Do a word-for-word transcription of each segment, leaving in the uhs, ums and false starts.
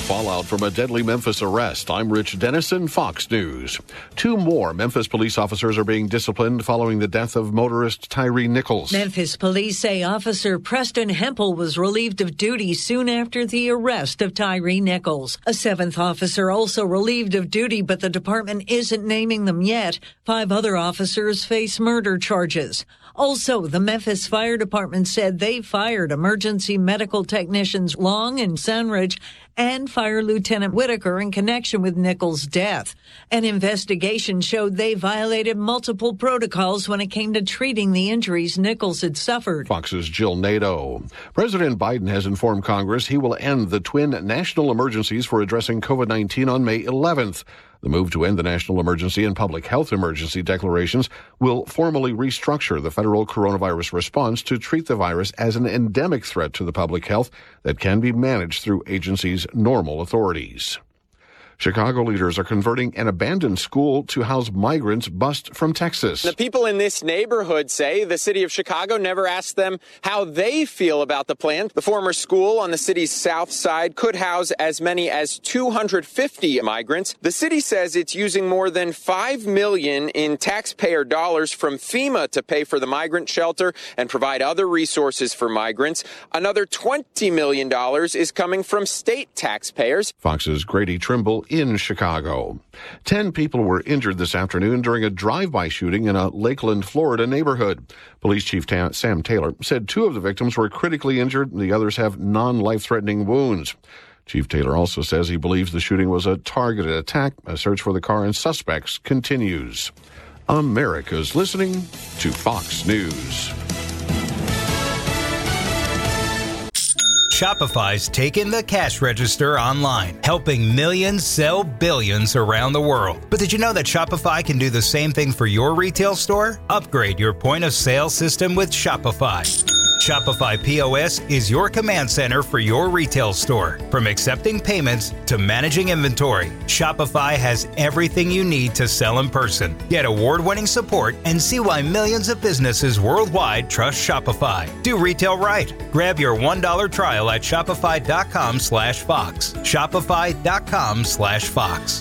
fallout from a deadly Memphis arrest. I'm Rich Dennison, Fox News. Two more Memphis police officers are being disciplined following the death of motorist Tyree Nichols. Memphis police say Officer Preston Hempel was relieved of duty soon after the arrest of Tyree Nichols. A seventh officer also relieved of duty, but the department isn't naming them yet. Five other officers face murder charges. Also, the Memphis Fire Department said they fired emergency medical technicians Long and Sunridge and Fire Lieutenant Whitaker in connection with Nichols' death. An investigation showed they violated multiple protocols when it came to treating the injuries Nichols had suffered. Fox's Jill Nato. President Biden has informed Congress he will end the twin national emergencies for addressing COVID nineteen on May eleventh. The move to end the national emergency and public health emergency declarations will formally restructure the federal coronavirus response to treat the virus as an endemic threat to the public health that can be managed through agencies' normal authorities. Chicago leaders are converting an abandoned school to house migrants bussed from Texas. The people in this neighborhood say the city of Chicago never asked them how they feel about the plan. The former school on the city's south side could house as many as two hundred fifty migrants. The city says it's using more than five million dollars in taxpayer dollars from FEMA to pay for the migrant shelter and provide other resources for migrants. Another twenty million dollars is coming from state taxpayers. Fox's Grady Trimble in Chicago. Ten people were injured this afternoon during a drive-by shooting in a Lakeland, Florida neighborhood. Police Chief Ta- Sam Taylor said two of the victims were critically injured and the others have non-life-threatening wounds. Chief Taylor also says he believes the shooting was a targeted attack. A search for the car and suspects continues. America's listening to Fox News. Shopify's taken the cash register online, helping millions sell billions around the world. But did you know that Shopify can do the same thing for your retail store? Upgrade your point of sale system with Shopify. Shopify P O S is your command center for your retail store. From accepting payments to managing inventory, Shopify has everything you need to sell in person. Get award-winning support and see why millions of businesses worldwide trust Shopify. Do retail right. Grab your one dollar trial at shopify.com slash Fox. Shopify.com slash Fox.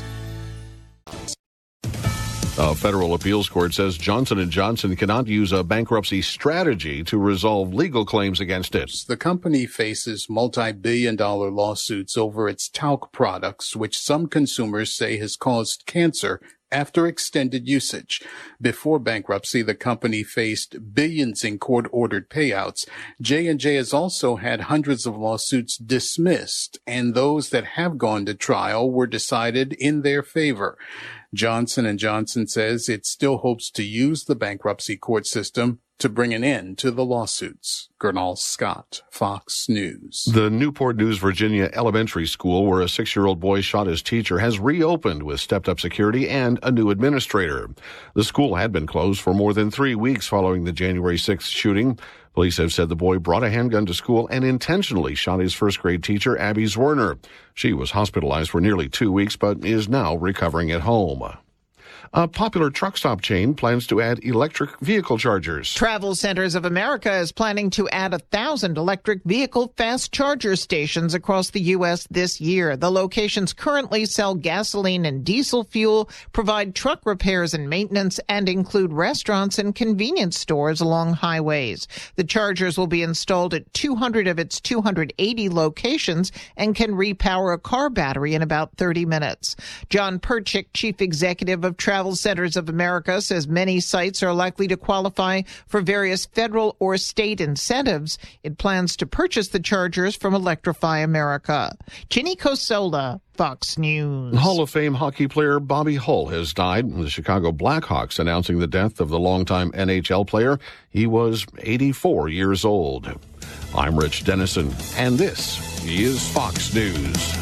A federal appeals court says Johnson and Johnson cannot use a bankruptcy strategy to resolve legal claims against it. The company faces multi-billion dollar lawsuits over its talc products, which some consumers say has caused cancer after extended usage. Before bankruptcy, the company faced billions in court-ordered payouts. J and J has also had hundreds of lawsuits dismissed, and those that have gone to trial were decided in their favor. Johnson and Johnson says it still hopes to use the bankruptcy court system to bring an end to the lawsuits. Gernal Scott, Fox News. The Newport News, Virginia elementary school where a six-year-old boy shot his teacher has reopened with stepped-up security and a new administrator. The school had been closed for more than three weeks following the January sixth shooting. Police have said the boy brought a handgun to school and intentionally shot his first-grade teacher, Abby Zwerner. She was hospitalized for nearly two weeks but is now recovering at home. A popular truck stop chain plans to add electric vehicle chargers. Travel Centers of America is planning to add a thousand electric vehicle fast charger stations across the U S this year. The locations currently sell gasoline and diesel fuel, provide truck repairs and maintenance, and include restaurants and convenience stores along highways. The chargers will be installed at two hundred of its two hundred eighty locations and can repower a car battery in about thirty minutes. John Perchik, chief executive of Travel Centers of America, says many sites are likely to qualify for various federal or state incentives. It plans to purchase the chargers from Electrify America. Ginny Cosola, Fox News. Hall of Fame hockey player Bobby Hull has died. The Chicago Blackhawks announcing the death of the longtime N H L player. He was eighty-four years old. I'm Rich Dennison, and this is Fox News.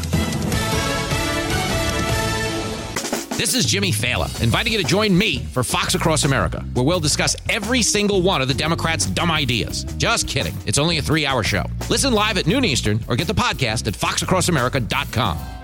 This is Jimmy Fallon, inviting you to join me for Fox Across America, where we'll discuss every single one of the Democrats' dumb ideas. Just kidding. It's only a three-hour show. Listen live at noon Eastern or get the podcast at fox across america dot com.